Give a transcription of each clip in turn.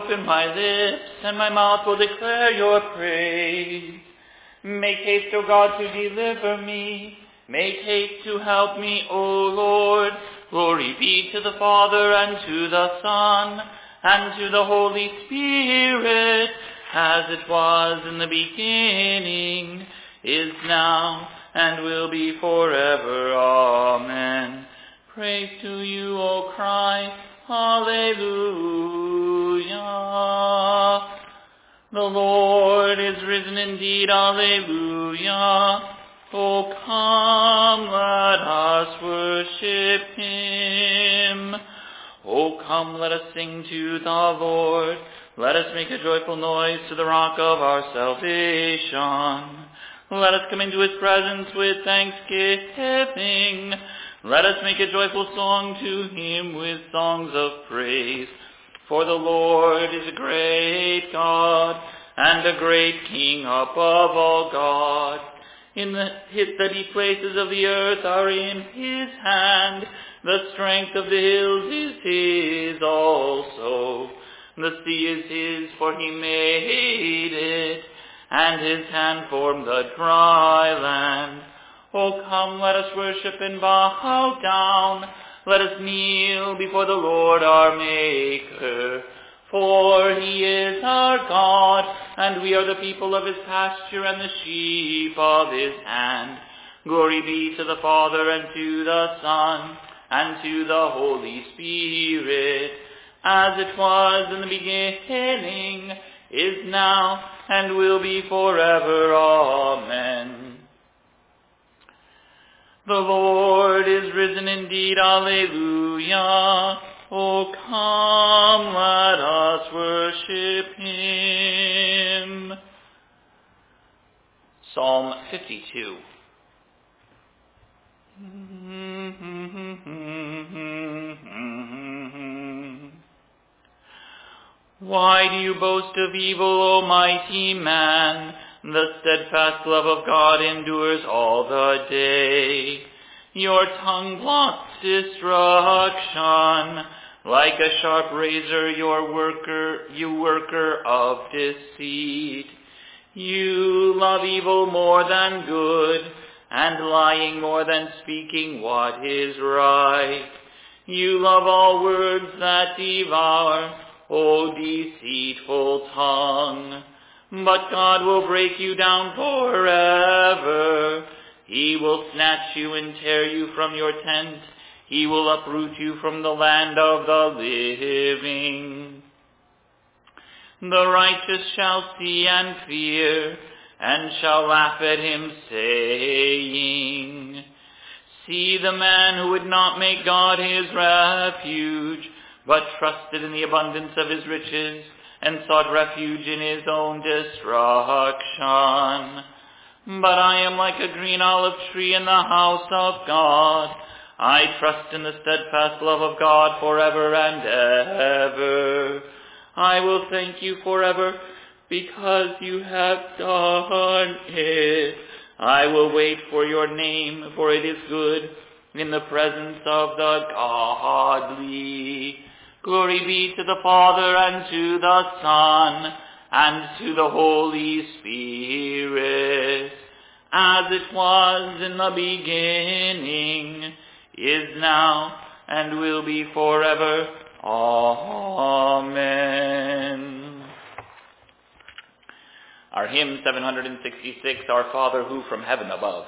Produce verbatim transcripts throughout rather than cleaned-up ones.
open my lips, and my mouth will declare your praise. Make haste, O God, to deliver me. Make haste to help me, O Lord. Glory be to the Father, and to the Son, and to the Holy Spirit, as it was in the beginning, is now, and will be forever. Amen. Praise to you, O Christ. Alleluia. The Lord is risen indeed. Alleluia. O come, let us worship him. O come, let us sing to the Lord. Let us make a joyful noise to the rock of our salvation. Let us come into his presence with thanksgiving. Let us make a joyful song to him with songs of praise. For the Lord is a great God, and a great King above all gods. In the steady places of the earth are in his hand. The strength of the hills is his also. The sea is his, for he made it, and his hand formed the dry land. O come, let us worship and bow down. Let us kneel before the Lord our Maker. For he is our God, and we are the people of his pasture and the sheep of his hand. Glory be to the Father, and to the Son, and to the Holy Spirit, as it was in the beginning, is now, and will be forever. Amen. The Lord is risen indeed. Alleluia. O come, let us worship him. Psalm fifty-two. Why do you boast of evil, O mighty man? The steadfast love of God endures all the day. Your tongue blots destruction. Like a sharp razor, your worker, you worker of deceit. You love evil more than good, and lying more than speaking what is right. You love all words that devour, O deceitful tongue. But God will break you down forever. He will snatch you and tear you from your tent. He will uproot you from the land of the living. The righteous shall see and fear, and shall laugh at him, saying, See the man who would not make God his refuge, but trusted in the abundance of his riches, and sought refuge in his own destruction. But I am like a green olive tree in the house of God. I trust in the steadfast love of God forever and ever. I will thank you forever, because you have done it. I will wait for your name, for it is good in the presence of the godly. Glory be to the Father, and to the Son, and to the Holy Spirit, as it was in the beginning, is now, and will be forever. Amen. Our hymn seven hundred sixty-six, Our Father who from heaven above.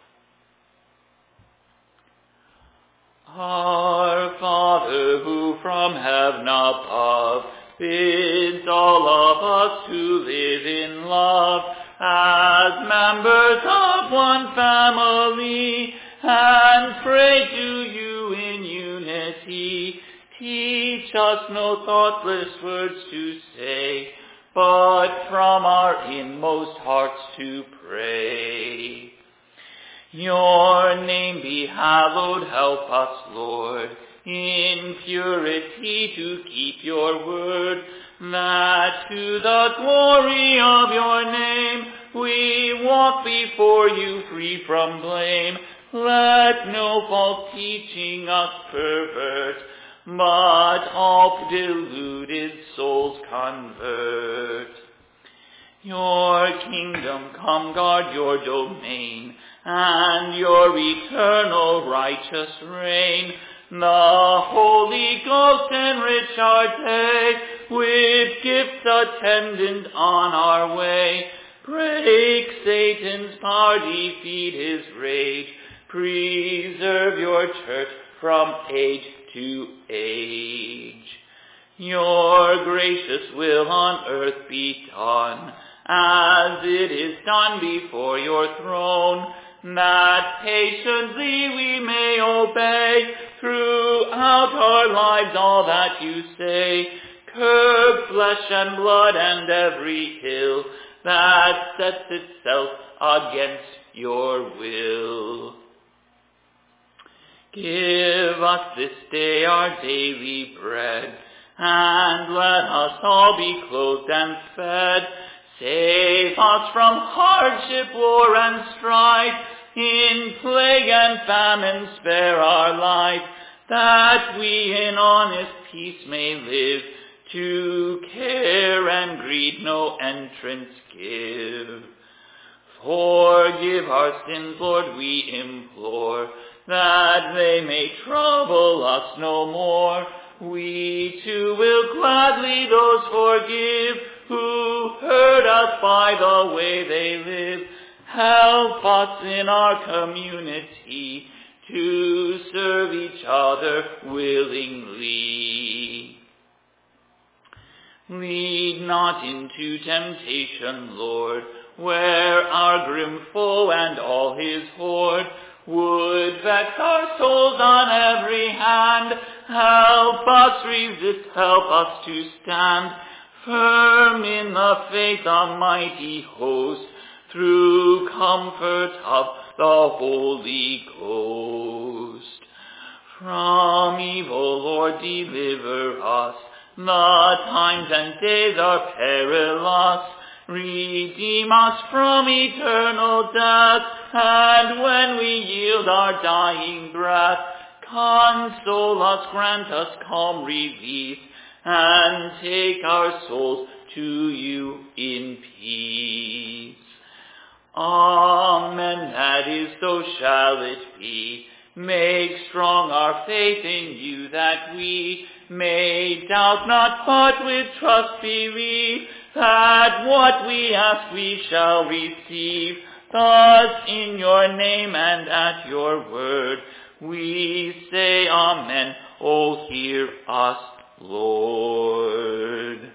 Our Father who from heaven above bids all of us to live in love as members of one family, and pray to you in unity. Teach us no thoughtless words to say, but from our inmost hearts to pray. Your name be hallowed, help us, Lord, in purity to keep your word, that to the glory of your name we walk before you free from blame. Let no false teaching us pervert, but all deluded souls convert. Your kingdom come, guard your domain, and your eternal righteous reign. The Holy Ghost enrich our day, with gifts attendant on our way. Break Satan's power, defeat his rage. Preserve your church from age to age. Your gracious will on earth be done, as it is done before your throne, that patiently we may obey throughout our lives all that you say. Curb flesh and blood and every ill that sets itself against your will. Give us this day our daily bread, and let us all be clothed and fed. Save us from hardship, war, and strife. In plague and famine spare our life, that we in honest peace may live, to care and greed no entrance give. Forgive our sins, Lord, we implore, that they may trouble us no more. We too will gladly those forgive, who hurt us by the way they live. Help us in our community to serve each other willingly. Lead not into temptation, Lord, where our grim foe and all his horde would vex our souls on every hand. Help us resist, help us to stand firm in the faith, a mighty host, through comfort of the Holy Ghost. From evil, Lord, deliver us. The times and days are perilous. Redeem us from eternal death, and when we yield our dying breath, console us, grant us calm relief, and take our souls to you in peace. Amen. That is, so shall it be. Make strong our faith in you, that we may doubt not, but with trust believe, that what we ask we shall receive. Thus in your name and at your word we say amen. O hear us, Lord.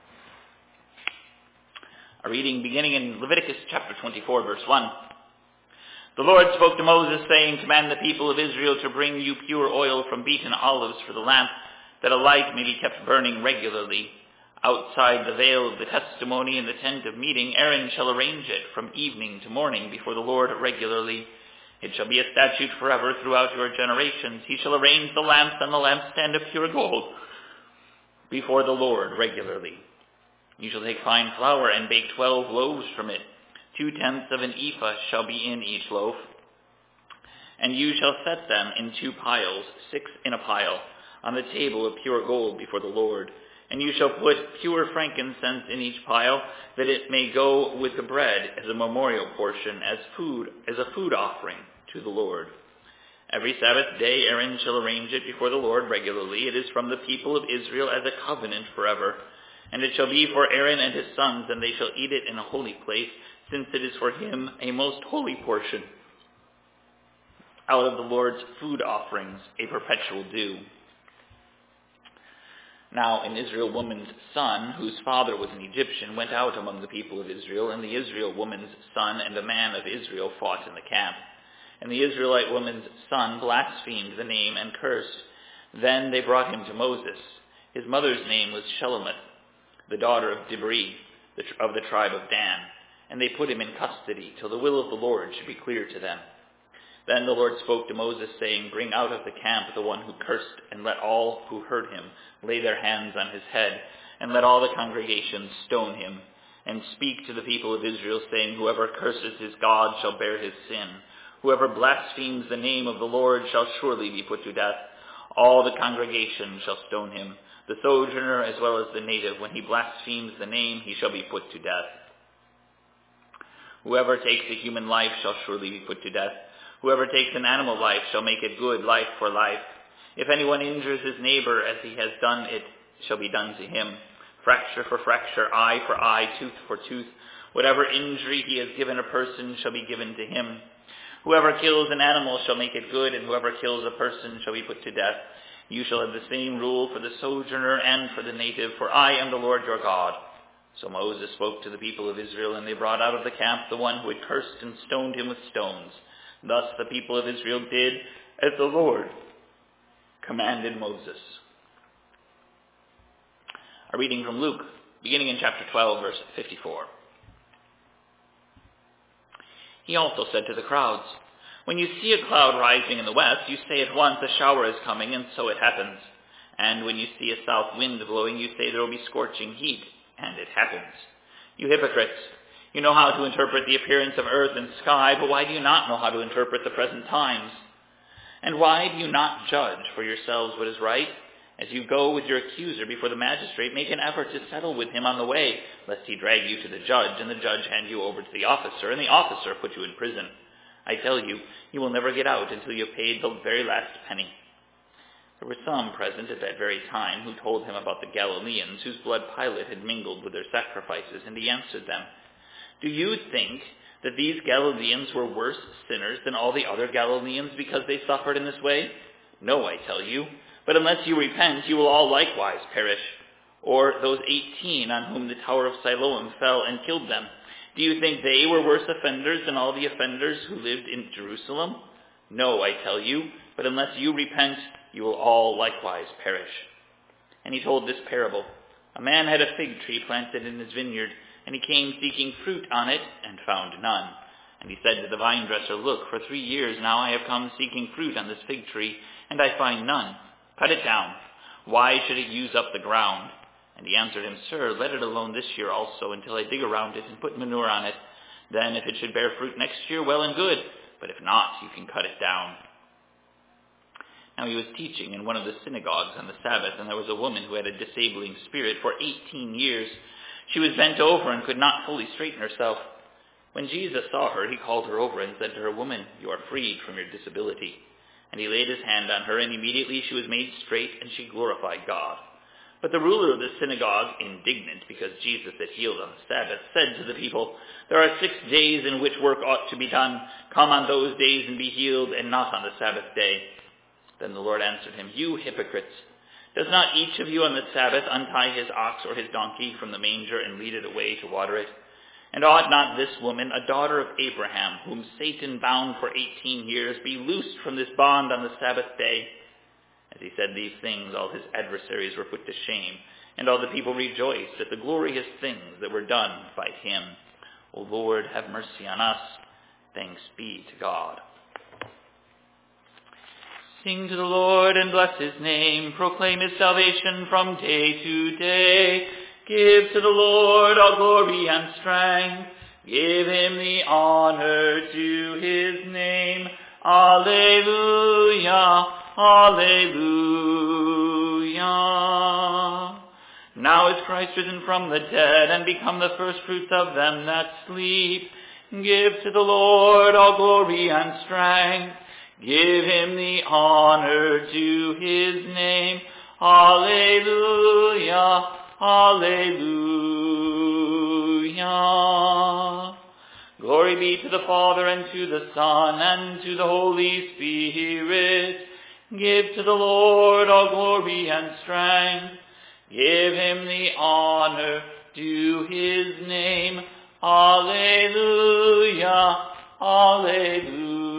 A reading beginning in Leviticus chapter twenty-four, verse one. The Lord spoke to Moses, saying, Command the people of Israel to bring you pure oil from beaten olives for the lamp, that a light may be kept burning regularly. Outside the veil of the testimony in the tent of meeting, Aaron shall arrange it from evening to morning before the Lord regularly. It shall be a statute forever throughout your generations. He shall arrange the lamps and the lampstand of pure gold before the Lord regularly. You shall take fine flour and bake twelve loaves from it. Two-tenths of an ephah shall be in each loaf. And you shall set them in two piles, six in a pile, on the table of pure gold before the Lord. And you shall put pure frankincense in each pile, that it may go with the bread as a memorial portion, as food, as a food offering to the Lord. Every Sabbath day Aaron shall arrange it before the Lord regularly. It is from the people of Israel as a covenant forever. And it shall be for Aaron and his sons, and they shall eat it in a holy place, since it is for him a most holy portion. Out of the Lord's food offerings, a perpetual due. Now an Israel woman's son, whose father was an Egyptian, went out among the people of Israel, and the Israel woman's son and a man of Israel fought in the camp. And the Israelite woman's son blasphemed the name and cursed. Then they brought him to Moses. His mother's name was Shelomith, the daughter of Dibri, of the tribe of Dan. And they put him in custody till the will of the Lord should be clear to them. Then the Lord spoke to Moses, saying, Bring out of the camp the one who cursed, and let all who heard him lay their hands on his head, and let all the congregation stone him. And speak to the people of Israel, saying, Whoever curses his God shall bear his sin. Whoever blasphemes the name of the Lord shall surely be put to death. All the congregation shall stone him, the sojourner as well as the native. When he blasphemes the name, he shall be put to death. Whoever takes a human life shall surely be put to death. Whoever takes an animal life shall make it good, life for life. If anyone injures his neighbor as he has done, it shall be done to him. Fracture for fracture, eye for eye, tooth for tooth. Whatever injury he has given a person shall be given to him. Whoever kills an animal shall make it good, and whoever kills a person shall be put to death. You shall have the same rule for the sojourner and for the native, for I am the Lord your God. So Moses spoke to the people of Israel, and they brought out of the camp the one who had cursed and stoned him with stones. Thus the people of Israel did as the Lord commanded Moses. A reading from Luke, beginning in chapter twelve, verse fifty-four. He also said to the crowds, "When you see a cloud rising in the west, you say at once, a shower is coming, and so it happens. And when you see a south wind blowing, you say there will be scorching heat, and it happens. You hypocrites, you know how to interpret the appearance of earth and sky, but why do you not know how to interpret the present times? And why do you not judge for yourselves what is right? As you go with your accuser before the magistrate, make an effort to settle with him on the way, lest he drag you to the judge, and the judge hand you over to the officer, and the officer put you in prison. I tell you, you will never get out until you have paid the very last penny." There were some present at that very time who told him about the Galileans, whose blood Pilate had mingled with their sacrifices, and he answered them, "Do you think that these Galileans were worse sinners than all the other Galileans because they suffered in this way? No, I tell you. But unless you repent, you will all likewise perish. Or those eighteen on whom the tower of Siloam fell and killed them, do you think they were worse offenders than all the offenders who lived in Jerusalem? No, I tell you. But unless you repent, you will all likewise perish." And he told this parable. A man had a fig tree planted in his vineyard, and he came seeking fruit on it, and found none. And he said to the vine dresser, "Look, for three years now I have come seeking fruit on this fig tree, and I find none. Cut it down. Why should it use up the ground?" And he answered him, "Sir, let it alone this year also, until I dig around it and put manure on it. Then if it should bear fruit next year, well and good. But if not, you can cut it down." Now he was teaching in one of the synagogues on the Sabbath, and there was a woman who had a disabling spirit for eighteen years. She was bent over and could not fully straighten herself. When Jesus saw her, he called her over and said to her, "Woman, you are freed from your disability." And he laid his hand on her, and immediately she was made straight, and she glorified God. But the ruler of the synagogue, indignant because Jesus had healed on the Sabbath, said to the people, "There are six days in which work ought to be done. Come on those days and be healed, and not on the Sabbath day." Then the Lord answered him, "You hypocrites! Does not each of you on the Sabbath untie his ox or his donkey from the manger and lead it away to water it? And ought not this woman, a daughter of Abraham, whom Satan bound for eighteen years, be loosed from this bond on the Sabbath day?" As he said these things, all his adversaries were put to shame, and all the people rejoiced at the glorious things that were done by him. O Lord, have mercy on us. Thanks be to God. Sing to the Lord and bless his name. Proclaim his salvation from day to day. Give to the Lord all glory and strength. Give him the honor to his name. Alleluia, alleluia. Now is Christ risen from the dead and become the firstfruits of them that sleep. Give to the Lord all glory and strength. Give him the honor to his name. Alleluia, alleluia. Glory be to the Father, and to the Son, and to the Holy Spirit. Give to the Lord all glory and strength. Give him the honor to his name. Alleluia, alleluia.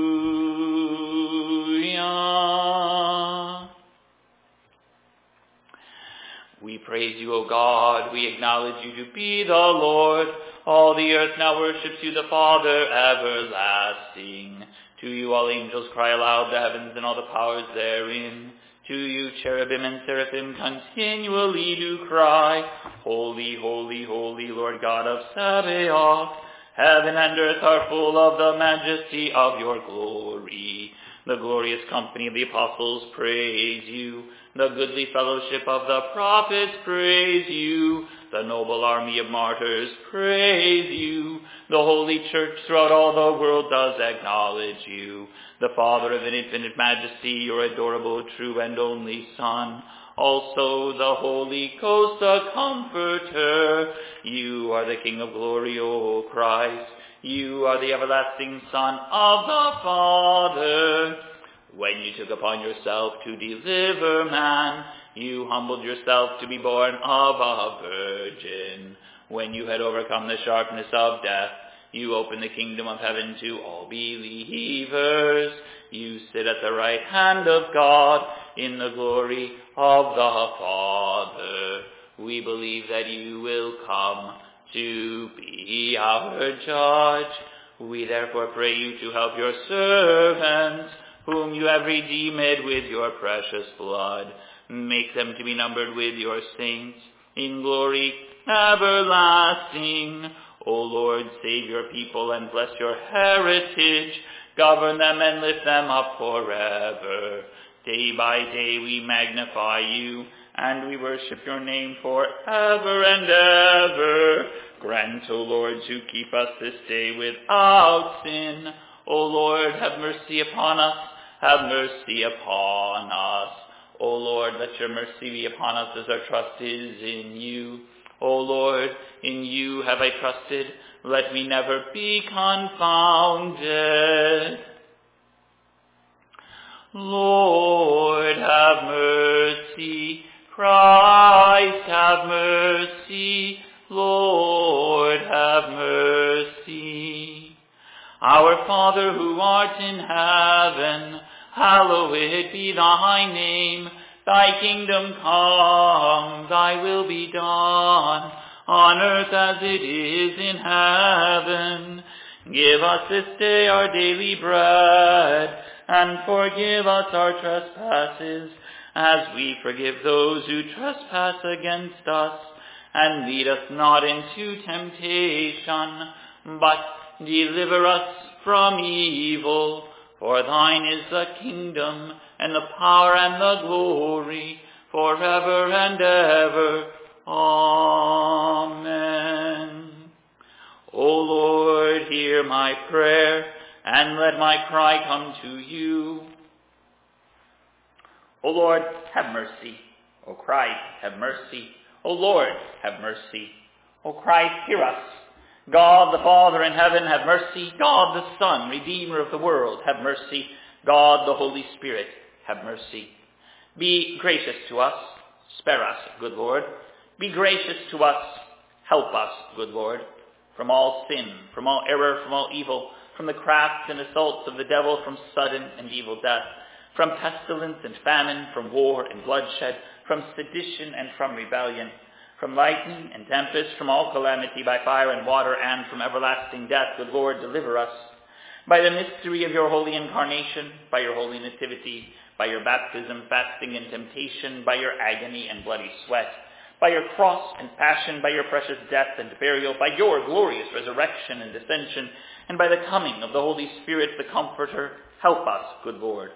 We praise you, O God. We acknowledge you to be the Lord. All the earth now worships you, the Father everlasting. To you all angels cry aloud, the heavens and all the powers therein. To you cherubim and seraphim continually do cry, Holy, holy, holy, Lord God of Sabaoth. Heaven and earth are full of the majesty of your glory. The glorious company of the apostles, praise you. The goodly fellowship of the prophets, praise you. The noble army of martyrs, praise you. The holy church throughout all the world does acknowledge you. The Father of an infinite majesty, your adorable, true, and only Son. Also the Holy Ghost, the Comforter. You are the King of glory, O Christ. You are the everlasting Son of the Father. When you took upon yourself to deliver man, you humbled yourself to be born of a virgin. When you had overcome the sharpness of death, you opened the kingdom of heaven to all believers. You sit at the right hand of God in the glory of the Father. We believe that you will come to be our judge. We therefore pray you to help your servants, whom you have redeemed with your precious blood. Make them to be numbered with your saints in glory everlasting. O Lord, save your people and bless your heritage. Govern them and lift them up forever. Day by day we magnify you, and we worship your name forever and ever. Grant, O Lord, to keep us this day without sin. O Lord, have mercy upon us. Have mercy upon us. O Lord, let your mercy be upon us as our trust is in you. O Lord, in you have I trusted. Let me never be confounded. Lord, have mercy. Christ, have mercy. Lord, have mercy. Our Father who art in heaven, hallowed be thy name. Thy kingdom come, thy will be done, on earth as it is in heaven. Give us this day our daily bread, and forgive us our trespasses, as we forgive those who trespass against us. And lead us not into temptation, but deliver us from evil. For thine is the kingdom, and the power, and the glory, forever and ever. Amen. O Lord, hear my prayer, and let my cry come to you. O Lord, have mercy. O Christ, have mercy. O Lord, have mercy. O Christ, hear us. God the Father in heaven, have mercy. God the Son, Redeemer of the world, have mercy. God the Holy Spirit, have mercy. Be gracious to us. Spare us, good Lord. Be gracious to us. Help us, good Lord. From all sin, from all error, from all evil, from the crafts and assaults of the devil, from sudden and evil death, from pestilence and famine, from war and bloodshed, from sedition and from rebellion, from lightning and tempest, from all calamity by fire and water, and from everlasting death, good Lord, deliver us. By the mystery of your holy incarnation, by your holy nativity, by your baptism, fasting, and temptation, by your agony and bloody sweat, by your cross and passion, by your precious death and burial, by your glorious resurrection and ascension, and by the coming of the Holy Spirit, the Comforter, help us, good Lord.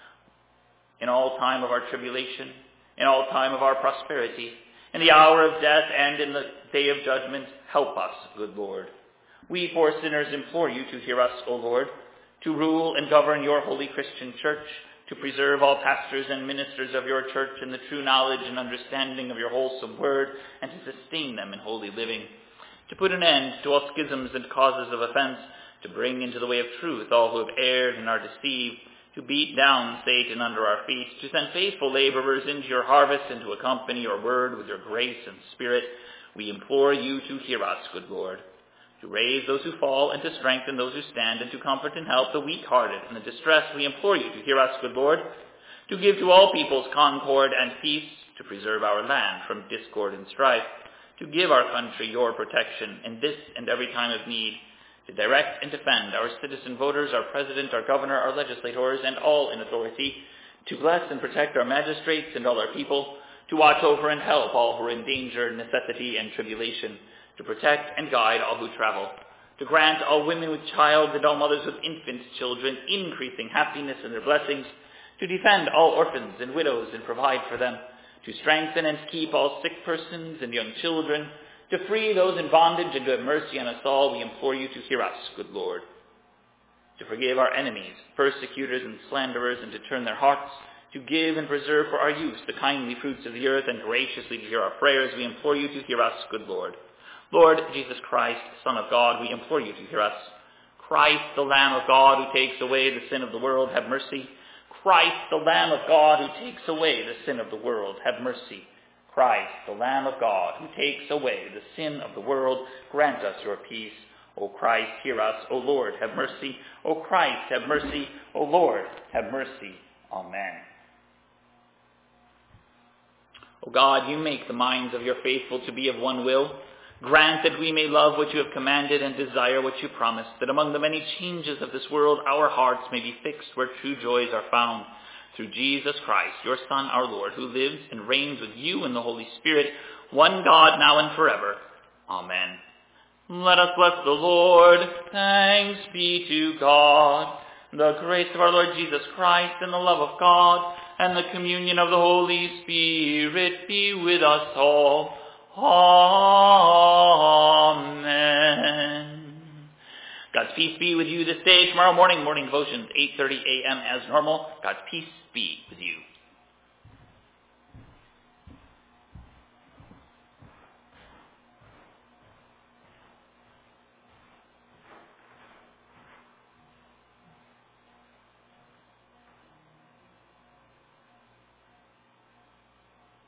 In all time of our tribulation, in all time of our prosperity, in the hour of death and in the day of judgment, help us, good Lord. We poor sinners implore you to hear us, O Lord, to rule and govern your holy Christian church, to preserve all pastors and ministers of your church in the true knowledge and understanding of your wholesome word, and to sustain them in holy living, to put an end to all schisms and causes of offense, to bring into the way of truth all who have erred and are deceived, to beat down Satan under our feet, to send faithful laborers into your harvest, and to accompany your word with your grace and spirit. We implore you to hear us, good Lord, to raise those who fall, and to strengthen those who stand, and to comfort and help the weak-hearted and the distressed. We implore you to hear us, good Lord, to give to all peoples concord and peace, to preserve our land from discord and strife, to give our country your protection in this and every time of need, to direct and defend our citizen voters, our president, our governor, our legislators, and all in authority, to bless and protect our magistrates and all our people, to watch over and help all who are in danger, necessity, and tribulation, to protect and guide all who travel, to grant all women with child and all mothers with infant children increasing happiness in their blessings, to defend all orphans and widows and provide for them, to strengthen and keep all sick persons and young children, to free those in bondage and to have mercy on us all, we implore you to hear us, good Lord. To forgive our enemies, persecutors and slanderers, and to turn their hearts, to give and preserve for our use the kindly fruits of the earth, and graciously to hear our prayers, we implore you to hear us, good Lord. Lord Jesus Christ, Son of God, we implore you to hear us. Christ, the Lamb of God, who takes away the sin of the world, have mercy. Christ, the Lamb of God, who takes away the sin of the world, have mercy. Christ, the Lamb of God, who takes away the sin of the world, grant us your peace. O Christ, hear us. O Lord, have mercy. O Christ, have mercy. O Lord, have mercy. Amen. O God, you make the minds of your faithful to be of one will. Grant that we may love what you have commanded and desire what you promised, that among the many changes of this world our hearts may be fixed where true joys are found. Through Jesus Christ, your Son, our Lord, who lives and reigns with you in the Holy Spirit, one God, now and forever. Amen. Let us bless the Lord. Thanks be to God. The grace of our Lord Jesus Christ and the love of God and the communion of the Holy Spirit be with us all. Amen. God's peace be with you this day. Tomorrow morning, morning devotions, eight thirty a.m. as normal. God's peace be with you.